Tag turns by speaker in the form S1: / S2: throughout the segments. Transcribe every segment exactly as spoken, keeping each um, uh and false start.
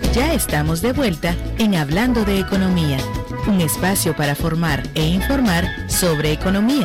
S1: Ya estamos de vuelta en Hablando de Economía, un espacio para formar e informar sobre economía.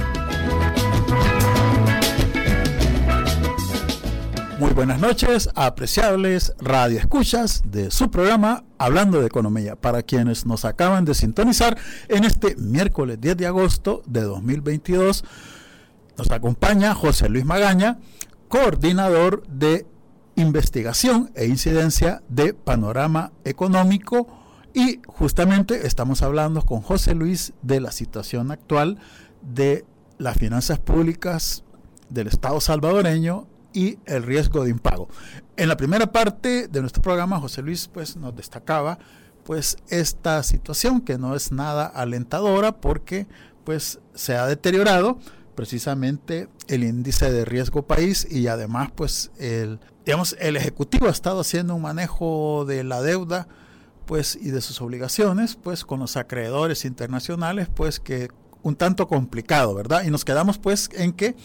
S2: Muy buenas noches, apreciables radioescuchas de su programa Hablando de Economía. Para quienes nos acaban de sintonizar en este miércoles diez de agosto de dos mil veintidós, nos acompaña José Luis Magaña, coordinador de investigación e incidencia de Panorama Económico, y justamente estamos hablando con José Luis de la situación actual de las finanzas públicas del Estado salvadoreño y el riesgo de impago. En la primera parte de nuestro programa, José Luis pues nos destacaba pues esta situación que no es nada alentadora, porque pues se ha deteriorado precisamente el índice de riesgo país, y además pues el digamos el ejecutivo ha estado haciendo un manejo de la deuda pues y de sus obligaciones pues con los acreedores internacionales pues que un tanto complicado, ¿verdad? Y nos quedamos pues en que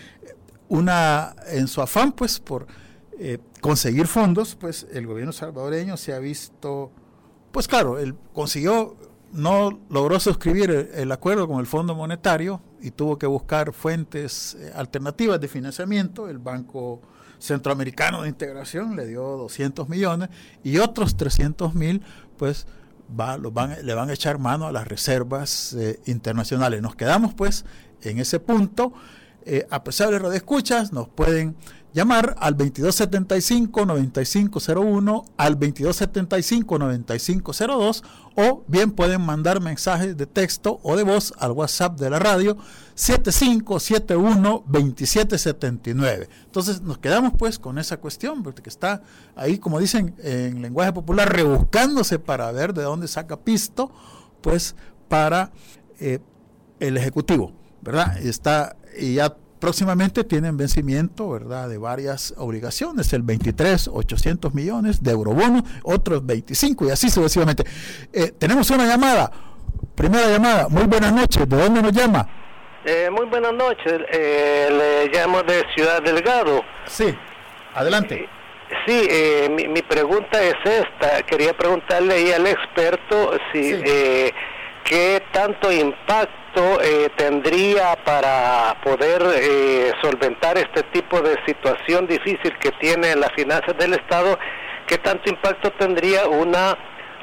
S2: una en su afán pues por eh, conseguir fondos, pues el gobierno salvadoreño se ha visto, pues claro, él consiguió, no logró suscribir el, el acuerdo con el Fondo Monetario y tuvo que buscar fuentes eh, alternativas de financiamiento. El Banco Centroamericano de Integración le dio doscientos millones y otros trescientos mil pues va, los van, le van a echar mano a las reservas eh, internacionales. Nos quedamos pues en ese punto. Eh, apreciables radioescuchas, nos pueden llamar al veintidós setenta y cinco, noventa y cinco cero uno, al veintidós setenta y cinco, noventa y cinco cero dos, o bien pueden mandar mensajes de texto o de voz al WhatsApp de la radio siete cinco siete uno, dos siete siete nueve. Entonces nos quedamos pues con esa cuestión, porque está ahí, como dicen en lenguaje popular, rebuscándose para ver de dónde saca pisto pues para eh, el Ejecutivo, ¿verdad? Y está y ya próximamente tienen vencimiento, ¿verdad?, de varias obligaciones, el veintitrés, ochocientos millones de eurobonos, otros veinticinco y así sucesivamente. Eh, tenemos una llamada, primera llamada. Muy buenas noches, ¿de dónde nos llama?
S3: Eh, muy buenas noches, eh, le llamo de Ciudad Delgado.
S2: Sí, adelante.
S3: Eh, sí, eh, mi, mi pregunta es esta, quería preguntarle ahí al experto si sí. eh, qué tanto impacto Eh, tendría para poder eh, solventar este tipo de situación difícil que tiene las finanzas del Estado, qué tanto impacto tendría una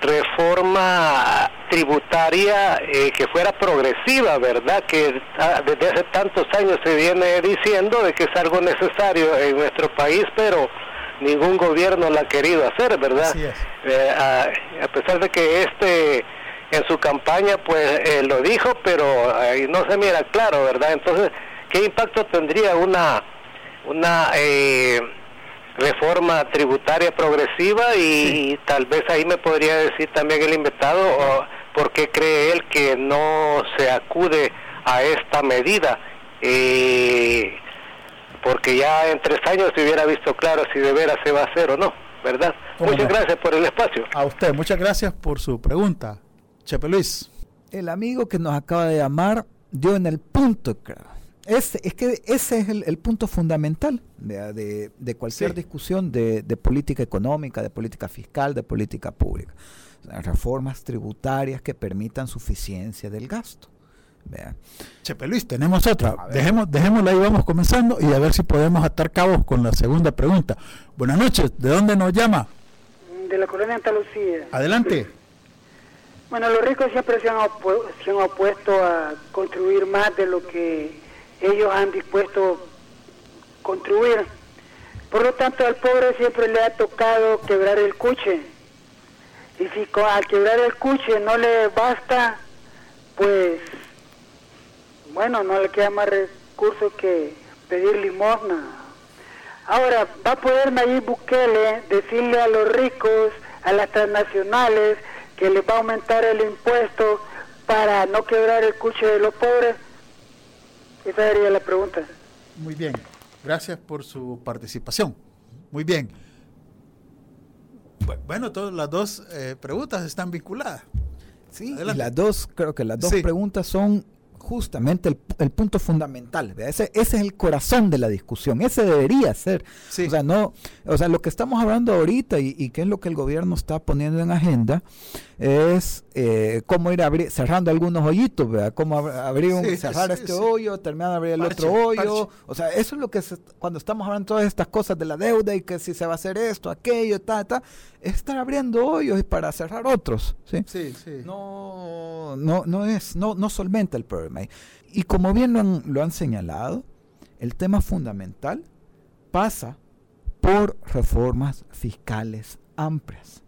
S3: reforma tributaria eh, que fuera progresiva, ¿verdad? Que ah, desde hace tantos años se viene diciendo de que es algo necesario en nuestro país, pero ningún gobierno lo ha querido hacer, ¿verdad?
S2: Así es.
S3: Eh, a, a pesar de que este en su campaña pues eh, lo dijo, pero eh, no se mira claro, ¿verdad? Entonces, ¿qué impacto tendría una una eh, reforma tributaria progresiva? Y, sí. y tal vez ahí me podría decir también el invitado o, por qué cree él que no se acude a esta medida, eh, porque ya en tres años se hubiera visto claro si de veras se va a hacer o no, ¿verdad? Muchas no? gracias por el espacio.
S2: A usted, muchas gracias por su pregunta. Chepe Luis.
S4: El amigo que nos acaba de llamar dio en el punto, creo. Es, es que ese es el, el punto fundamental de, de, de cualquier sí. discusión de, de política económica, de política fiscal, de política pública. O sea, reformas tributarias que permitan suficiencia del gasto. Vea.
S2: Chepe Luis, tenemos otra. Dejemos, dejémosla ahí, vamos comenzando y a ver si podemos atar cabos con la segunda pregunta. Buenas noches, ¿de dónde nos llama?
S5: De la colonia Santa Lucía.
S2: Adelante.
S5: Sí. Bueno, los ricos siempre se han, opu- se han opuesto a contribuir más de lo que ellos han dispuesto a contribuir. Por lo tanto, al pobre siempre le ha tocado quebrar el cuche. Y si con, al quebrar el cuche no le basta, pues, bueno, no le queda más recursos que pedir limosna. Ahora, va a poder Nayib Bukele decirle a los ricos, a las transnacionales, que les va a aumentar el impuesto para no quebrar el cuche de los pobres. Esa sería la pregunta.
S2: Muy bien, gracias por su participación. Muy bien. Bueno, todas las dos eh, preguntas están vinculadas.
S4: Sí, y las dos, creo que las dos
S2: sí.
S4: preguntas son justamente el, el punto fundamental. Ese, ese es el corazón de la discusión. Ese debería ser. Sí. O sea, no, o sea, lo que estamos hablando ahorita y, y qué es lo que el gobierno está poniendo en agenda es eh, cómo ir abri- cerrando algunos hoyitos, ¿verdad? Cómo ab- abrir un, sí, cerrar sí, este sí. hoyo, terminar de abrir el parche, otro hoyo. Parche. O sea, eso es lo que se, cuando estamos hablando de todas estas cosas de la deuda y que si se va a hacer esto, aquello, ta, ta, es estar abriendo hoyos para cerrar otros. Sí,
S2: sí, sí.
S4: No, no, no es, no, no solventa el problema. Y como bien lo han, lo han señalado, el tema fundamental pasa por reformas fiscales amplias.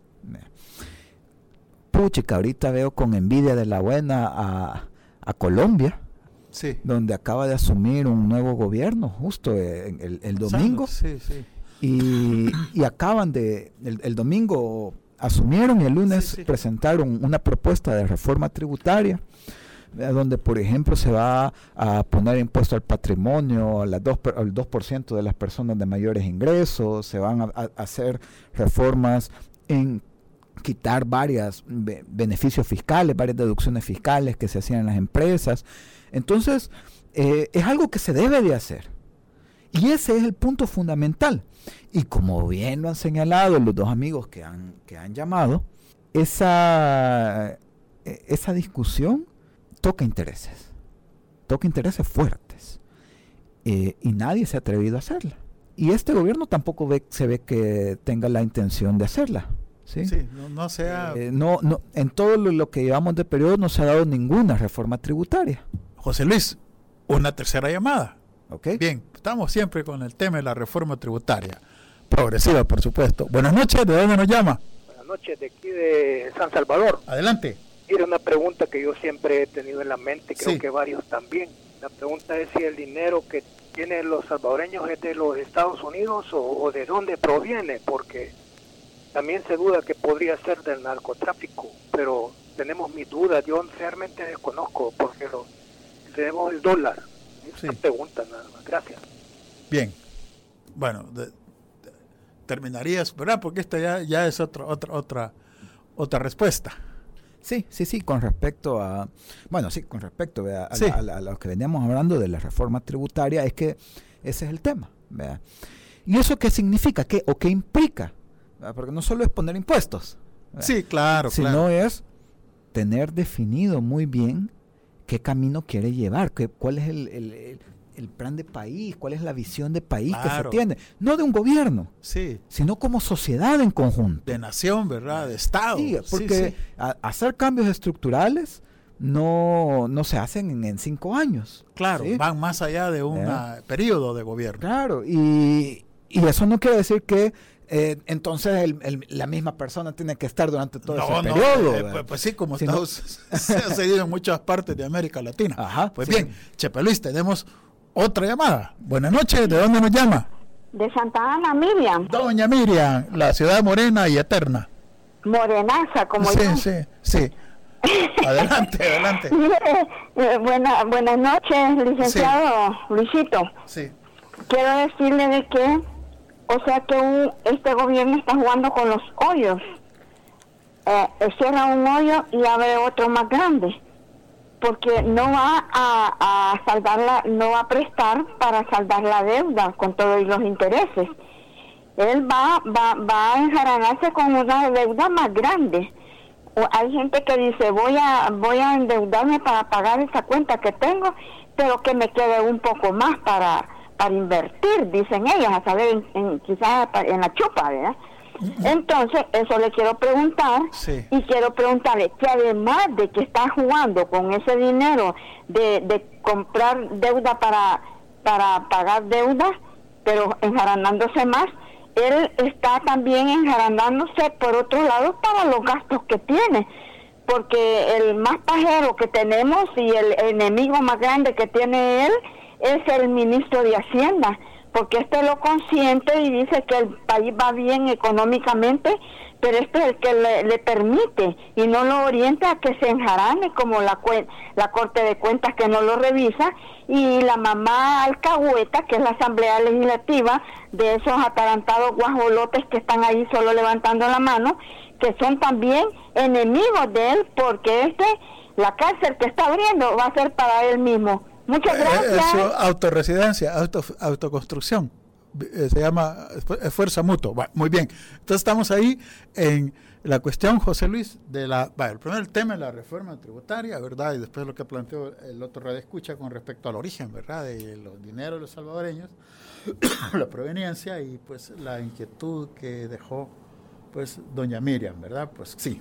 S4: Puchica, ahorita veo con envidia de la buena a, a Colombia, sí. donde acaba de asumir un nuevo gobierno, justo el, el, el domingo.
S2: Sí, sí.
S4: Y, y acaban de, el, el domingo asumieron y el lunes sí, sí. presentaron una propuesta de reforma tributaria, donde por ejemplo se va a poner impuesto al patrimonio a las dos, al dos por ciento de las personas de mayores ingresos, se van a, a hacer reformas en quitar varias be- beneficios fiscales, varias deducciones fiscales que se hacían en las empresas. Entonces, eh, es algo que se debe de hacer. Y ese es el punto fundamental. Y como bien lo han señalado los dos amigos que han, que han llamado, esa, esa discusión toca intereses, toca intereses fuertes, eh, y nadie se ha atrevido a hacerla. Y este gobierno tampoco ve, se ve que tenga la intención de hacerla. Sí,
S2: sí no, no sea...
S4: Eh, no, no, en todo lo, lo que llevamos de periodo no se ha dado ninguna reforma tributaria.
S2: José Luis, una tercera llamada.
S4: Okay.
S2: Bien, estamos siempre con el tema de la reforma tributaria. Progresiva, por supuesto. Buenas noches, ¿de dónde nos llama?
S3: Buenas noches, de aquí de San Salvador.
S2: Adelante.
S3: Mira, una pregunta que yo siempre he tenido en la mente, creo
S2: sí.
S3: que varios también. La pregunta es si el dinero que tienen los salvadoreños es de los Estados Unidos o, o de dónde proviene, porque también se duda que podría ser del narcotráfico, pero tenemos mis dudas. Yo realmente desconozco porque lo, tenemos el dólar.
S2: Sí.
S3: Una pregunta nada más. Gracias.
S2: Bien. Bueno, de, de, terminarías, ¿verdad? Porque esta ya, ya es otra, otra, otra, otra respuesta.
S4: Sí, sí, sí, con respecto a, bueno, sí, con respecto a, a,
S2: sí.
S4: a, a, a lo que veníamos hablando de la reforma tributaria, es que ese es el tema, ¿verdad? ¿Y eso qué significa? ¿Qué, o qué implica? ¿Verdad? Porque no solo es poner impuestos, ¿verdad?
S2: Sí, claro,
S4: sino
S2: claro.
S4: es tener definido muy bien qué camino quiere llevar, qué, cuál es el, el, el, el plan de país, cuál es la visión de país
S2: claro.
S4: que se tiene, no de un gobierno,
S2: sí.
S4: sino como sociedad en conjunto.
S2: De nación, ¿verdad? De Estado.
S4: Sí, porque
S2: sí, sí.
S4: A, hacer cambios estructurales no, no se hacen en, en cinco años.
S2: Claro,
S4: ¿sí?
S2: van más allá de un ¿Eh? periodo de gobierno.
S4: Claro, y, y eso no quiere decir que eh, entonces el, el, la misma persona tiene que estar durante todo
S2: no,
S4: ese
S2: no,
S4: periodo.
S2: Eh, pues, pues sí, como
S4: si
S2: Estados,
S4: no...
S2: se ha seguido en muchas partes de América Latina.
S4: Ajá,
S2: pues
S4: sí.
S2: bien, Chepe Luis, tenemos otra llamada. Buenas noches, ¿de dónde nos llama?
S6: De Santa Ana, Miriam.
S2: Doña Miriam, la ciudad morena y eterna.
S6: Morenaza, como
S2: sí,
S6: yo.
S2: Sí, sí, sí. Adelante, adelante.
S6: eh, buena, buenas noches, licenciado sí. Luisito.
S2: Sí.
S6: Quiero decirle de que, o sea que un, este gobierno está jugando con los hoyos. Eh, cierra un hoyo y abre otro más grande. Porque no va a, a saldar la, no va a prestar para saldar la deuda con todos los intereses. Él va, va, va a enjaranarse con una deuda más grande. O hay gente que dice voy a, voy a endeudarme para pagar esa cuenta que tengo, pero que me quede un poco más para, para invertir, dicen ellas, a saber, en, en, quizás en la chupa, ¿verdad? Entonces, eso le quiero preguntar
S2: sí.
S6: y quiero preguntarle que además de que está jugando con ese dinero de, de comprar deuda para, para pagar deuda, pero enjaranándose más, él está también enjaranándose por otro lado para los gastos que tiene, porque el más pajero que tenemos y el enemigo más grande que tiene él es el ministro de Hacienda, porque este lo consiente y dice que el país va bien económicamente, pero este es el que le, le permite y no lo orienta a que se enjarane como la, la Corte de Cuentas que no lo revisa, y la mamá alcahueta, que es la Asamblea Legislativa, de esos atarantados guajolotes que están ahí solo levantando la mano, que son también enemigos de él, porque este la cárcel que está abriendo va a ser para él mismo. Muchas gracias.
S2: Es su autorresidencia, auto, autoconstrucción. Eh, se llama fuerza mutua. Bueno, muy bien. Entonces estamos ahí en la cuestión, José Luis, de la, bueno, el primer tema es la reforma tributaria, ¿verdad? Y después lo que planteó el otro radio escucha con respecto al origen, ¿verdad? De los dineros de los salvadoreños, la proveniencia y pues la inquietud que dejó pues doña Miriam, ¿verdad? Pues sí.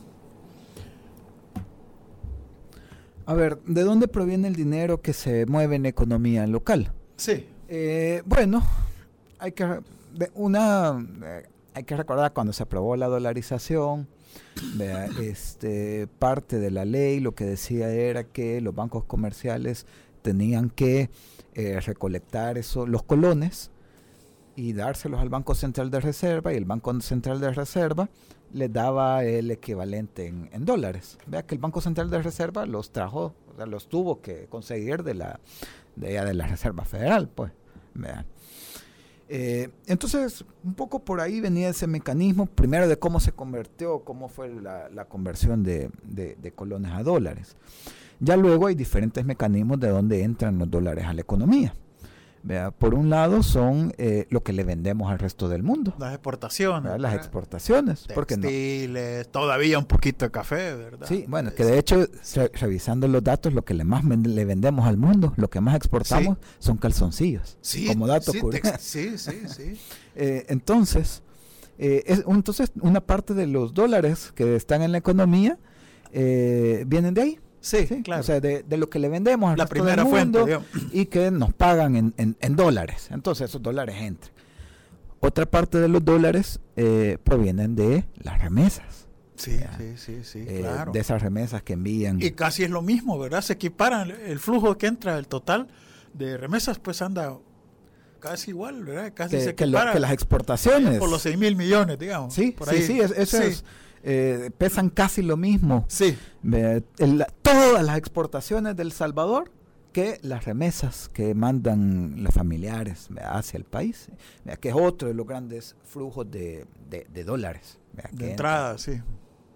S4: A ver, ¿de dónde proviene el dinero que se mueve en economía local?
S2: Sí.
S4: Eh, bueno, hay que de una eh, hay que recordar cuando se aprobó la dolarización, vea, este parte de la ley lo que decía era que los bancos comerciales tenían que eh, recolectar eso, los colones y dárselos al Banco Central de Reserva, y el Banco Central de Reserva les daba el equivalente en, en dólares. Vea que el Banco Central de Reserva los trajo, o sea, los tuvo que conseguir de la de, de la Reserva Federal, pues. Vea. Eh, entonces, un poco por ahí venía ese mecanismo, primero de cómo se convirtió, cómo fue la, la conversión de, de, de colones a dólares. Ya luego hay diferentes mecanismos de dónde entran los dólares a la economía. Vea, por un lado son eh, lo que le vendemos al resto del mundo.
S2: Las exportaciones.
S4: ¿Verdad? Las exportaciones.
S2: Textiles, no? Todavía un poquito de café, ¿verdad?
S4: Sí, bueno, es que de hecho, re revisando los datos, lo que le más le vendemos al mundo, lo que más exportamos sí. son calzoncillos. Sí, como dato
S2: sí,
S4: curioso.
S2: Sí, sí, sí.
S4: eh, entonces, eh, es, entonces, una parte de los dólares que están en la economía eh, vienen de ahí.
S2: Sí,
S4: sí,
S2: claro.
S4: O sea, de, de lo que le vendemos al
S2: la
S4: resto
S2: primera
S4: del mundo
S2: fuente,
S4: y que nos pagan en, en, en dólares. Entonces esos dólares entran. Otra parte de los dólares eh, provienen de las remesas.
S2: Sí, sí, sí, sí,
S4: eh,
S2: claro.
S4: De esas remesas que envían.
S2: Y casi es lo mismo, ¿verdad? Se equiparan el flujo que entra, el total de remesas, pues anda casi igual, ¿verdad? Casi
S4: que,
S2: se
S4: que, lo,
S2: equipara
S4: que las exportaciones.
S2: Por los seis mil millones, digamos.
S4: Sí,
S2: por
S4: sí,
S2: ahí.
S4: sí, es, eso sí. es... Eh, pesan casi lo mismo
S2: sí.
S4: eh, el, todas las exportaciones del Salvador que las remesas que mandan los familiares eh, hacia el país, eh, que es otro de los grandes flujos de, de, de dólares eh,
S2: de entrada,
S4: entra.
S2: sí.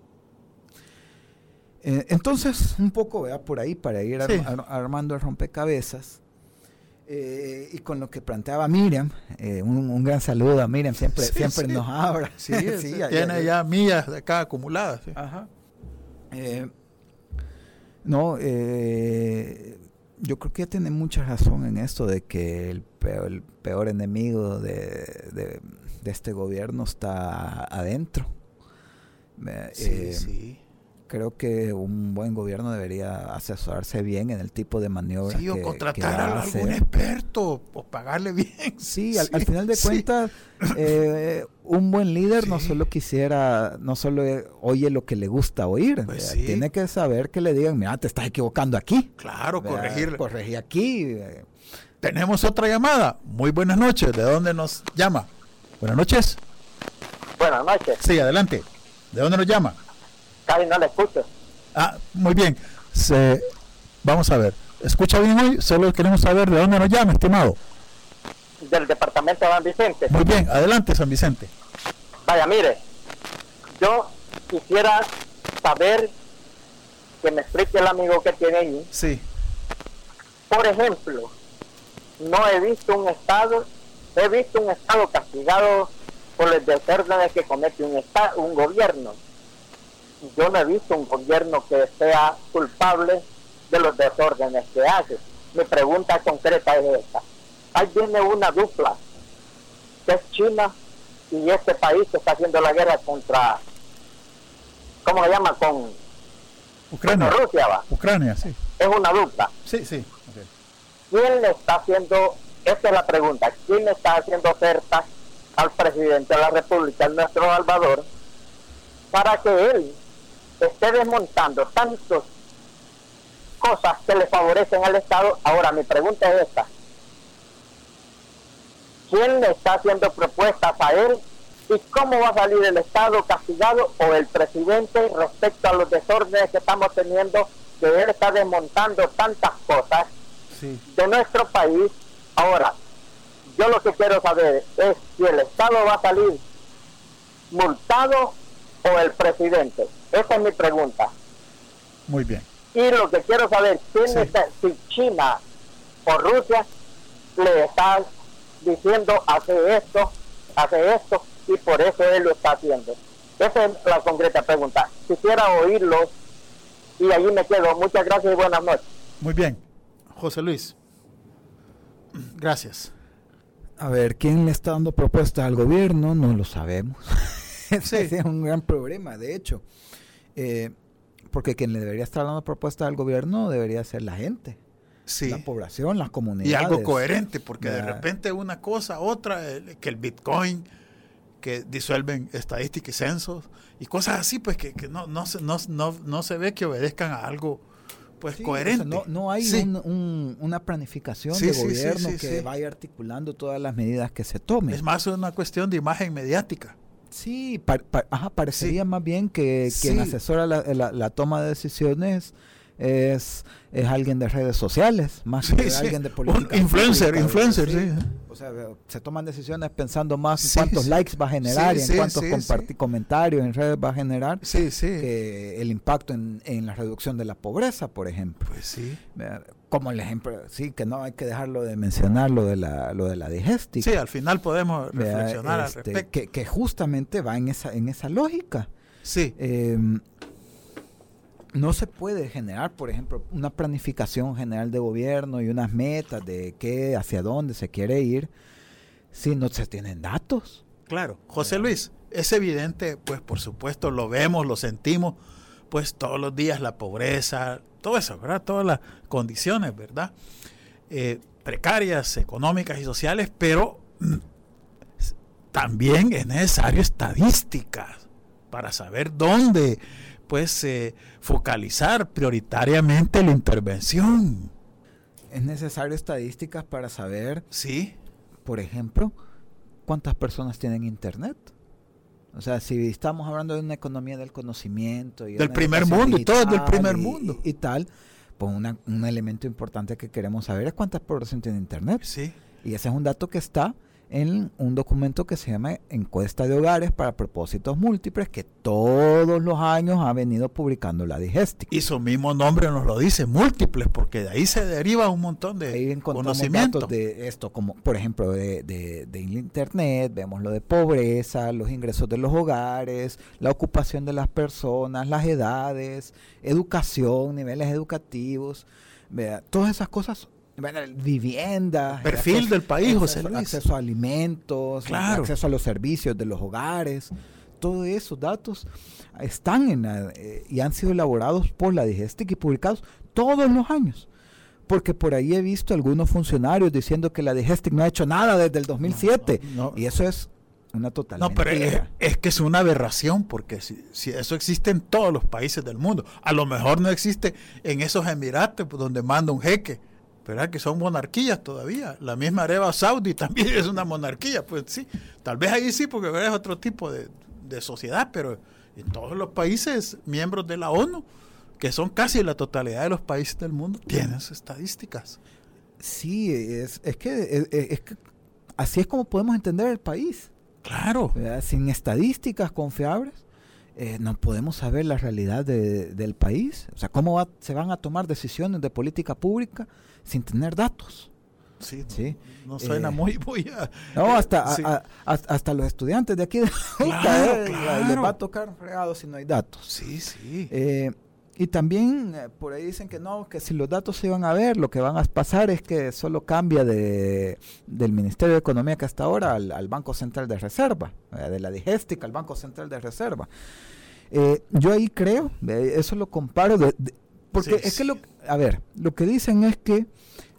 S4: Eh, entonces un poco eh, por ahí para ir
S2: sí.
S4: ar ar armando el rompecabezas. Eh, y con lo que planteaba Miriam, eh, un, un gran saludo a Miriam, siempre,
S2: sí,
S4: siempre
S2: sí.
S4: nos abra.
S2: Sí, sí, ya, tiene ya, ya millas de acá acumuladas. Sí.
S4: Ajá. Eh, no, eh, yo creo que ella tiene mucha razón en esto de que el peor, el peor enemigo de, de, de este gobierno está adentro. Eh,
S2: sí,
S4: eh,
S2: sí.
S4: Creo que un buen gobierno debería asesorarse bien en el tipo de maniobras.
S2: Sí, o
S4: que,
S2: contratar
S4: que
S2: a algún experto o pagarle bien.
S4: Sí, al, sí, al final de cuentas, sí. eh, un buen líder sí. no solo quisiera, no solo oye lo que le gusta oír,
S2: pues sí.
S4: tiene que saber que le digan, mira, te estás equivocando aquí.
S2: Claro, corregir.
S4: Corregir aquí.
S2: Tenemos otra llamada. Muy buenas noches. ¿De dónde nos llama? Buenas noches.
S7: Buenas noches.
S2: Sí, adelante. ¿De dónde nos llama?
S7: Casi no le escucho.
S2: Ah, muy bien. Se, vamos a ver. ¿Escucha bien hoy? Solo queremos saber de dónde nos llama, estimado.
S7: Del departamento de San Vicente.
S2: Muy bien, adelante, San Vicente.
S7: Vaya, mire, yo quisiera saber, que me explique el amigo que tiene ahí.
S2: Sí.
S7: Por ejemplo, no he visto un estado, he visto un estado castigado por los desórdenes que comete un estado, un gobierno. Yo no he visto un gobierno que sea culpable de los desórdenes que hace. Mi pregunta concreta es esta. Ahí viene una dupla, que es China y este país que está haciendo la guerra contra, ¿cómo se llama? Con
S2: Ucrania.
S7: Con Rusia, va.
S2: Ucrania, sí.
S7: Es una dupla.
S2: Sí, sí. Okay.
S7: ¿Quién le está haciendo, esta es la pregunta, quién le está haciendo ofertas al presidente de la República, nuestro Salvador, para que él esté desmontando tantas cosas que le favorecen al Estado? Ahora, mi pregunta es esta. ¿Quién le está haciendo propuestas a él? ¿Y cómo va a salir el Estado castigado o el presidente respecto a los desórdenes que estamos teniendo, que él está desmontando tantas cosas sí. de nuestro país? Ahora, yo lo que quiero saber es si el Estado va a salir multado o el presidente. Esa es mi pregunta.
S2: Muy bien.
S7: Y lo que quiero saber, ¿quién
S2: Sí.
S7: está, si China o Rusia le está diciendo hace esto, hace esto, y por eso él lo está haciendo? Esa es la concreta pregunta. Quisiera oírlos y allí me quedo. Muchas gracias y buenas noches.
S2: Muy bien. José Luis. Gracias.
S4: A ver, ¿quién le está dando propuestas al gobierno? No lo sabemos. Ese
S2: Sí.
S4: es un gran problema, de hecho. Eh, porque quien le debería estar dando propuestas al gobierno debería ser la gente.
S2: Sí.
S4: La población, las comunidades.
S2: Y algo coherente, porque de
S4: Ya.
S2: repente una cosa, otra, el- que el Bitcoin, que disuelven estadísticas y censos, y cosas así, pues que, que no, no, se, no, no, no se ve que obedezcan a algo pues
S4: Sí,
S2: coherente.
S4: o sea, no, no hay
S2: Sí.
S4: un- un- una planificación
S2: Sí,
S4: de
S2: sí, sí,
S4: gobierno
S2: sí,
S4: que
S2: sí.
S4: vaya articulando todas las medidas que se tomen.
S2: Es más una cuestión de imagen mediática.
S4: Sí, pa- pa- ajá, parecería
S2: Sí.
S4: más bien que quien
S2: Sí.
S4: asesora la, la- la toma de decisiones es, es alguien de redes sociales, más
S2: Sí,
S4: que
S2: sí.
S4: alguien de
S2: Un
S4: política.
S2: influencer,
S4: pública,
S2: influencer, sí.
S4: O sea, se toman decisiones pensando más en
S2: Sí,
S4: cuántos
S2: sí.
S4: likes va a generar
S2: Sí,
S4: y en
S2: sí,
S4: cuántos
S2: sí,
S4: comparti-
S2: sí.
S4: comentarios en redes va a generar
S2: Sí, sí.
S4: que el impacto en, en la reducción de la pobreza, por ejemplo.
S2: Pues sí.
S4: Vea, Como el ejemplo, sí, que no hay que dejarlo de mencionar lo de la, lo de la digestica.
S2: Sí, al final podemos
S4: Vea,
S2: reflexionar
S4: este,
S2: al respecto.
S4: que, que justamente va en esa, en esa lógica.
S2: Sí.
S4: Eh, no se puede generar, por ejemplo, una planificación general de gobierno y unas metas de qué, hacia dónde se quiere ir, si no se tienen datos.
S2: Claro, José Luis, es evidente, pues por supuesto lo vemos, lo sentimos, pues todos los días la pobreza, todo eso, ¿verdad? Todas las condiciones, ¿verdad? Eh, precarias, económicas y sociales, pero mm, también es necesario estadísticas para saber dónde, pues, eh, focalizar prioritariamente la intervención.
S4: Es necesario estadísticas para saber,
S2: Sí,
S4: por ejemplo, cuántas personas tienen internet. O sea, si estamos hablando de una economía del conocimiento y
S2: Del
S4: una
S2: primer
S4: educación
S2: mundo, y todo es del
S4: digital
S2: primer
S4: y-
S2: mundo.
S4: y, tal, pues una- un elemento importante que queremos saber es cuántas personas tienen internet.
S2: sí.
S4: Y ese es un dato que está en un documento que se llama Encuesta de Hogares para Propósitos Múltiples, que todos los años ha venido publicando la Digestic.
S2: Y su mismo nombre nos lo dice, múltiples, porque de ahí se deriva un montón de
S4: Ahí encontramos
S2: conocimiento.
S4: datos de esto, como por ejemplo de, de, de internet, vemos lo de pobreza, los ingresos de los hogares, la ocupación de las personas, las edades, educación, niveles educativos, vea, todas esas cosas. Bueno, vivienda,
S2: Perfil
S4: acceso-
S2: del país, José
S4: acceso-
S2: Luis.
S4: acceso a alimentos,
S2: Claro.
S4: acceso a los servicios de los hogares, todos esos datos están en la, eh, y han sido elaborados por la Digestic y publicados todos los años. Porque por ahí he visto algunos funcionarios diciendo que la Digestic no ha hecho nada desde el dos mil siete.
S2: No, no.
S4: Y eso es una total
S2: No, pero es,
S4: mentira.
S2: es que es una aberración, porque si, si eso existe en todos los países del mundo, a lo mejor no existe en esos Emiratos pues, donde manda un jeque, ¿verdad? Que son monarquías todavía. La misma Arabia Saudí también es una monarquía, pues sí, tal vez ahí sí, porque ¿verdad? Es otro tipo de, de sociedad, pero en todos los países miembros de la ONU, que son casi la totalidad de los países del mundo, tienen sus estadísticas.
S4: Sí, es, es, que, es, es que así es como podemos entender el país.
S2: Claro.
S4: ¿Verdad? Sin estadísticas confiables, eh, no podemos saber la realidad de, del país. O sea, cómo va, se van a tomar decisiones de política pública sin tener datos.
S2: Sí, no,
S4: Sí.
S2: no suena
S4: Eh,
S2: muy, muy... a-
S4: No, hasta,
S2: sí.
S4: a- a- hasta, hasta los estudiantes de aquí de
S2: Claro,
S4: eh,
S2: claro.
S4: les va a tocar fregado si no hay datos.
S2: Sí, sí.
S4: Eh, y también eh, por ahí dicen que no, que si los datos se iban a ver, lo que van a pasar es que solo cambia de, del Ministerio de Economía que hasta ahora al, al Banco Central de Reserva, eh, de la Digestic al Banco Central de Reserva. Eh, yo ahí creo, eh, eso lo comparo, de, de- porque
S2: Sí,
S4: es
S2: sí.
S4: que, lo, a ver, lo que dicen es que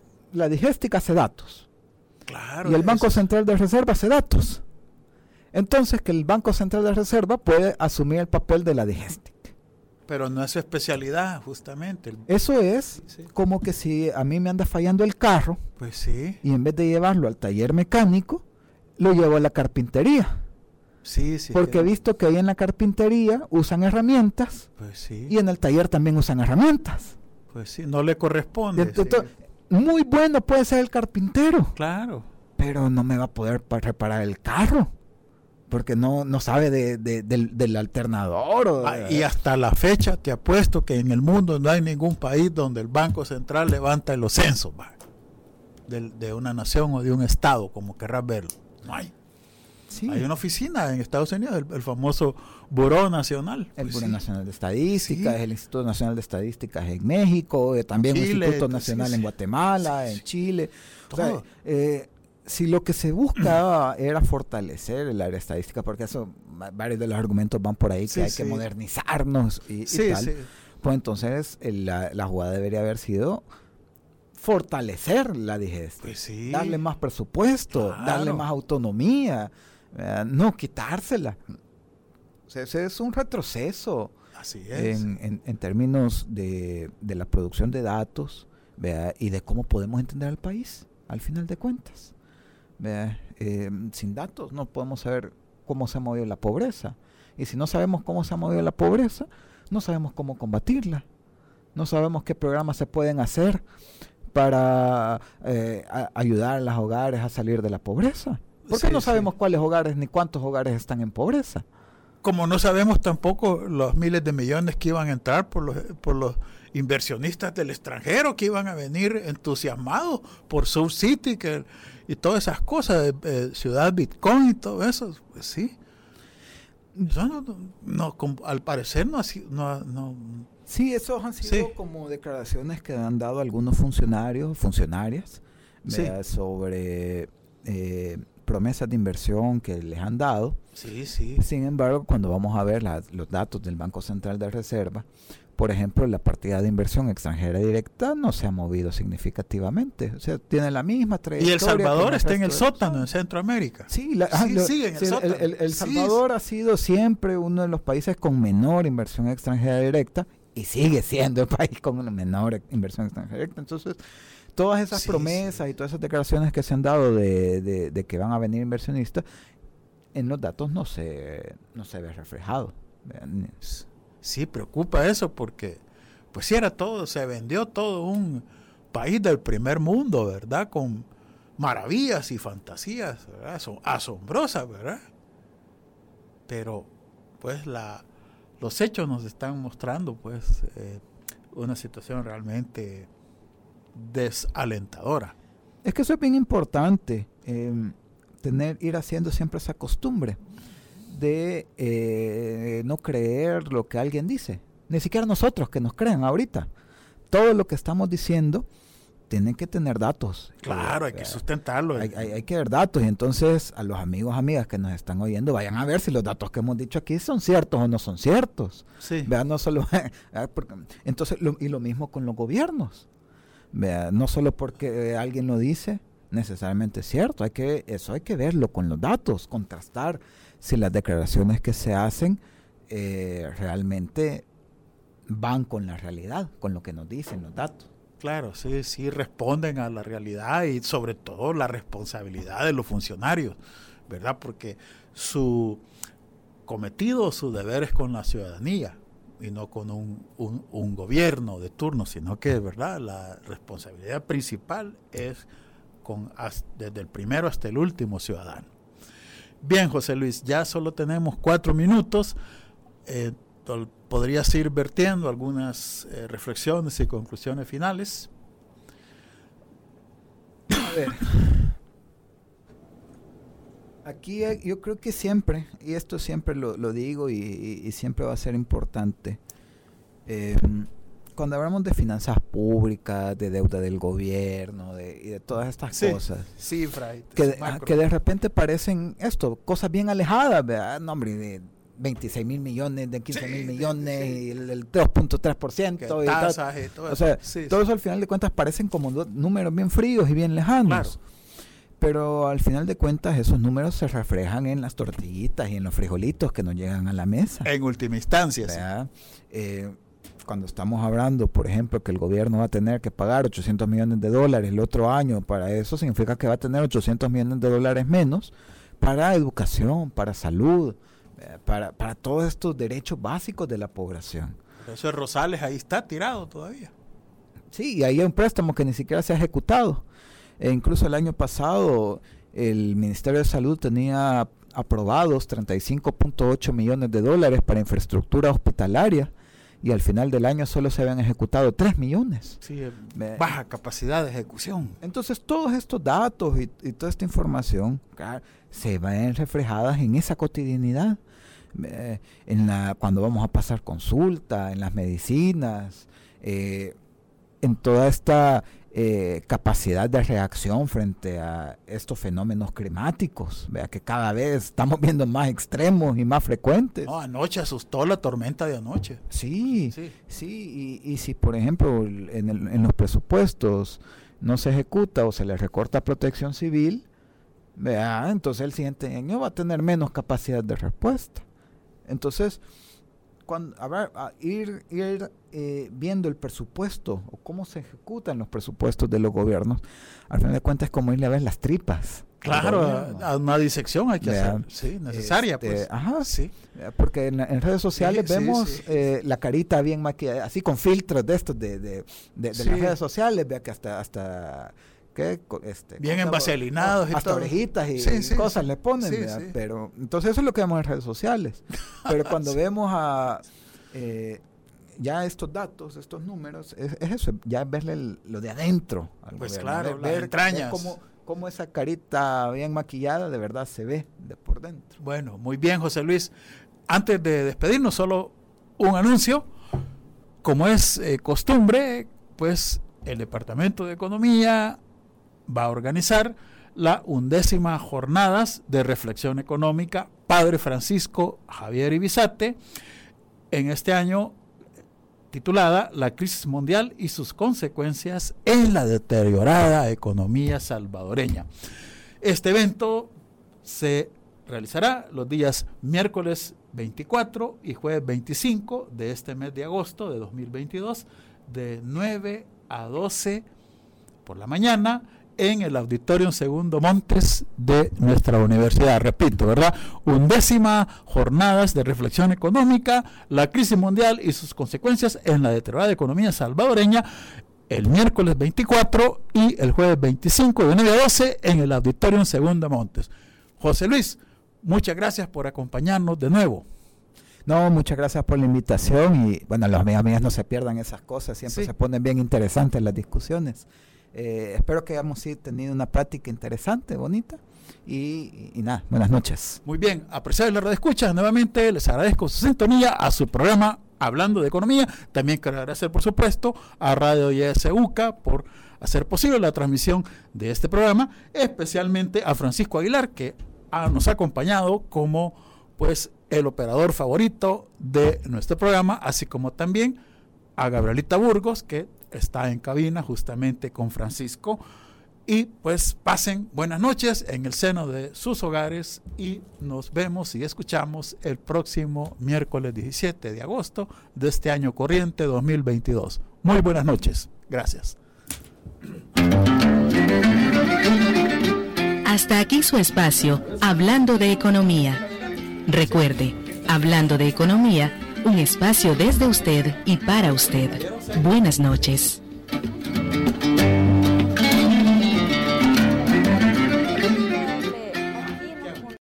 S4: la Digestic hace datos
S2: Claro.
S4: y el Banco
S2: eso-
S4: Central de Reserva hace datos. Entonces que el Banco Central de Reserva puede asumir el papel de la Digestic.
S2: Pero no es su especialidad, justamente. El-
S4: Eso es
S2: Sí.
S4: como que si a mí me anda fallando el carro
S2: Pues sí,
S4: y en vez de llevarlo al taller mecánico, lo llevo a la carpintería.
S2: sí, sí.
S4: Porque he
S2: que-
S4: visto que ahí en la carpintería usan herramientas
S2: Pues sí,
S4: y en el taller también usan herramientas.
S2: pues sí, no le corresponde.
S4: Ento-
S2: sí.
S4: ento- Muy bueno puede ser el carpintero,
S2: Claro,
S4: pero no me va a poder pa- reparar el carro. porque no, no sabe de, de, del, del alternador. O
S2: ah, y hasta la fecha te apuesto que en el mundo no hay ningún país donde el Banco Central levanta los censos de, de una nación o de un estado, como querrás verlo. No hay. Sí. Hay una oficina en Estados Unidos, el, el famoso Buró Nacional.
S4: El
S2: pues
S4: Buró
S2: sí.
S4: Nacional de Estadística, sí. El Instituto Nacional de Estadísticas en México, eh, también el Instituto Nacional sí, en Guatemala, sí, sí. en Chile. O sea, eh, si lo que se busca era fortalecer el área estadística, porque eso, varios de los argumentos van por ahí, que sí, hay sí. que modernizarnos y,
S2: sí,
S4: y tal,
S2: sí.
S4: pues entonces el, la, la jugada debería haber sido fortalecer la D G E S T,
S2: pues sí.
S4: darle más presupuesto, claro. darle más autonomía, eh, no quitársela. O sea, ese es un retroceso.
S2: Así es.
S4: En, en, en términos de, de la producción de datos, ¿verdad? Y de cómo podemos entender al país, al final de cuentas. Eh, sin datos no podemos saber cómo se ha movido la pobreza. Y si no sabemos cómo se ha movido la pobreza, no sabemos cómo combatirla. No sabemos qué programas se pueden hacer para eh, a, ayudar a los hogares a salir de la pobreza. Porque sí, no sabemos sí. cuáles hogares ni cuántos hogares están en pobreza.
S2: Como no sabemos tampoco los miles de millones que iban a entrar por los, por los inversionistas del extranjero que iban a venir entusiasmados por Soul City que, y todas esas cosas, eh, Ciudad Bitcoin y todo eso, pues sí. Eso no, no, no, como, al parecer no ha sido... No, no,
S4: sí, esos han sido sí. como declaraciones que han dado algunos funcionarios, funcionarias, sí. sobre... Eh, promesas de inversión que les han dado.
S2: Sí, sí.
S4: Sin embargo, cuando vamos a ver la, los datos del Banco Central de Reserva, por ejemplo, la partida de inversión extranjera directa no se ha movido significativamente. O sea, tiene la misma trayectoria.
S2: Y El Salvador está en el sótano, en Centroamérica.
S4: Sí, la, sí, lo, sí, en el sí, sótano. El, el, el Salvador sí. ha sido siempre uno de los países con menor inversión extranjera directa y sigue siendo el país con una menor inversión extranjera directa. Entonces, todas esas sí, promesas sí. y todas esas declaraciones que se han dado de, de, de que van a venir inversionistas, en los datos no se, no se ve reflejado.
S2: Sí, preocupa eso porque, pues si era todo, se vendió todo un país del primer mundo, ¿verdad? Con maravillas y fantasías, ¿verdad? Son asombrosas, ¿verdad? Pero, pues, la, los hechos nos están mostrando, pues, eh, una situación realmente desalentadora.
S4: Es que eso es bien importante, eh, tener, ir haciendo siempre esa costumbre de eh, no creer lo que alguien dice, ni siquiera nosotros que nos crean ahorita. Todo lo que estamos diciendo tiene que tener datos.
S2: Claro, eh, hay que sustentarlo.
S4: Hay, hay, hay que ver datos, y entonces a los amigos, amigas que nos están oyendo, vayan a ver si los datos que hemos dicho aquí son ciertos o no son ciertos.
S2: Sí.
S4: Vean, no solo, porque, entonces, lo, y lo mismo con los gobiernos. Vea, no solo porque eh, alguien lo dice, necesariamente es cierto, hay que, eso hay que verlo con los datos, contrastar si las declaraciones que se hacen eh, realmente van con la realidad, con lo que nos dicen los datos.
S2: Claro, sí, sí responden a la realidad y sobre todo la responsabilidad de los funcionarios, ¿verdad? Porque su cometido, su deber es con la ciudadanía y no con un, un, un gobierno de turno, sino que, ¿verdad?, la responsabilidad principal es con desde el primero hasta el último ciudadano. Bien, José Luis, ya solo tenemos cuatro minutos. Eh, ¿Podrías ir vertiendo algunas eh, reflexiones y conclusiones finales?
S4: A ver. Aquí yo creo que siempre, y esto siempre lo, lo digo y, y, y siempre va a ser importante, eh, cuando hablamos de finanzas públicas, de deuda del gobierno de, y de todas estas
S2: sí,
S4: cosas,
S2: cifra,
S4: que, de, que de repente parecen esto, cosas bien alejadas, ¿verdad? No, hombre, de veintiséis mil millones, de quince mil sí, millones, sí. y el, el dos punto tres por ciento. Y
S2: tasas y todo
S4: o sea,
S2: sí,
S4: todo
S2: sí.
S4: eso al final de cuentas parecen como do, números bien fríos y bien lejanos.
S2: Claro.
S4: Pero al final de cuentas esos números se reflejan en las tortillitas y en los frijolitos que nos llegan a la mesa.
S2: En última instancia, sí.
S4: Eh, cuando estamos hablando, por ejemplo, que el gobierno va a tener que pagar ochocientos millones de dólares el otro año, para eso significa que va a tener ochocientos millones de dólares menos para educación, para salud, eh, para, para todos estos derechos básicos de la población.
S2: Pero eso de Rosales ahí está tirado todavía.
S4: Sí, y ahí hay un préstamo que ni siquiera se ha ejecutado. E incluso el año pasado el Ministerio de Salud tenía aprobados treinta y cinco punto ocho millones de dólares para infraestructura hospitalaria y al final del año solo se habían ejecutado tres millones.
S2: Sí, baja capacidad de ejecución.
S4: Entonces todos estos datos y, y toda esta información, claro, se ven reflejadas en esa cotidianidad, eh, en la, cuando vamos a pasar consulta, en las medicinas, eh, en toda esta eh, capacidad de reacción frente a estos fenómenos climáticos, vea que cada vez estamos viendo más extremos y más frecuentes.
S2: No, anoche asustó la tormenta de anoche.
S4: Sí, sí, sí y, y si por ejemplo en, el, en los presupuestos no se ejecuta o se le recorta protección civil, vea, entonces el siguiente año va a tener menos capacidad de respuesta. Entonces, cuando, a ver, a ir, ir eh, viendo el presupuesto o cómo se ejecutan los presupuestos de los gobiernos, al final de cuentas es como irle a ver las tripas.
S2: Claro, a, a una disección hay que
S4: Vea,
S2: hacer, sí, necesaria,
S4: este,
S2: pues.
S4: Ajá,
S2: sí.
S4: Porque en, en redes sociales
S2: Sí, sí,
S4: vemos
S2: sí.
S4: Eh, la carita bien maquillada, así con filtros de estos de, de, de, de
S2: Sí.
S4: las redes sociales, vea que hasta hasta ¿qué? Este,
S2: Bien
S4: ¿cómo se llama?
S2: envaselinados y
S4: hasta
S2: todo.
S4: orejitas y,
S2: Sí, sí,
S4: cosas
S2: sí.
S4: le ponen,
S2: Sí,
S4: vea,
S2: sí.
S4: pero entonces eso es lo que vemos en redes sociales. Pero cuando
S2: Sí.
S4: vemos a eh, ya estos datos, estos números, es, es eso, ya es verle el- lo de adentro al
S2: Pues
S4: gobierno,
S2: claro,
S4: ver-
S2: las
S4: ver-
S2: entrañas.
S4: ver cómo, cómo esa carita bien maquillada de verdad se ve de por dentro.
S2: Bueno, muy bien, José Luis. Antes de despedirnos, solo un anuncio. Como es eh, costumbre, pues el Departamento de Economía va a organizar la undécima jornadas de reflexión económica Padre Francisco Javier Ibizate, en este año titulada La crisis mundial y sus consecuencias en la deteriorada economía salvadoreña. Este evento se realizará los días miércoles veinticuatro y jueves veinticinco de este mes de agosto de dos mil veintidós, de nueve a doce por la mañana, en el Auditorium Segundo Montes de nuestra universidad. Repito, ¿verdad? Undécima jornadas de reflexión económica, la crisis mundial y sus consecuencias en la deteriorada economía salvadoreña, el miércoles veinticuatro y el jueves veinticinco de nueve a doce en el Auditorium Segundo Montes. José Luis, muchas gracias por acompañarnos de nuevo.
S4: No, muchas gracias por la invitación y bueno, los amigos amigas no se pierdan esas cosas, siempre
S2: Sí.
S4: se ponen bien interesantes las discusiones. Eh, espero que hayamos sí, tenido una práctica interesante, bonita y, y, y nada, buenas noches.
S2: Muy bien, apreciados la radio escucha, nuevamente les agradezco su sintonía a su programa Hablando de Economía. También quiero agradecer, por supuesto, a Radio Y S U C A por hacer posible la transmisión de este programa, especialmente a Francisco Aguilar, que ha, nos ha acompañado como pues el operador favorito de nuestro programa, así como también a Gabrielita Burgos, que está en cabina justamente con Francisco. Y pues pasen buenas noches en el seno de sus hogares y nos vemos y escuchamos el próximo miércoles diecisiete de agosto de este año corriente dos mil veintidós. Muy buenas noches. Gracias.
S1: Hasta aquí su espacio, Hablando de Economía. Recuerde, Hablando de Economía, un espacio desde usted y para usted. Buenas noches.